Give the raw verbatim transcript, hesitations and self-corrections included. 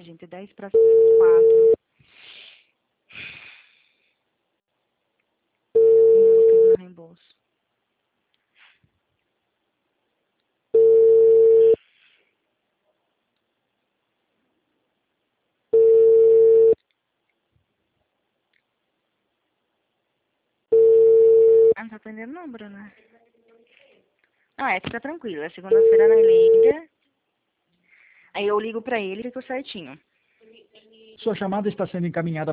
gente. dez para quatro. Envolvido no reembolso. Ah, não tá atendendo não, Bruna. Ah, é, fica tranquilo. É segunda-feira na liga. Aí eu ligo pra ele e fico certinho. Sua chamada está sendo encaminhada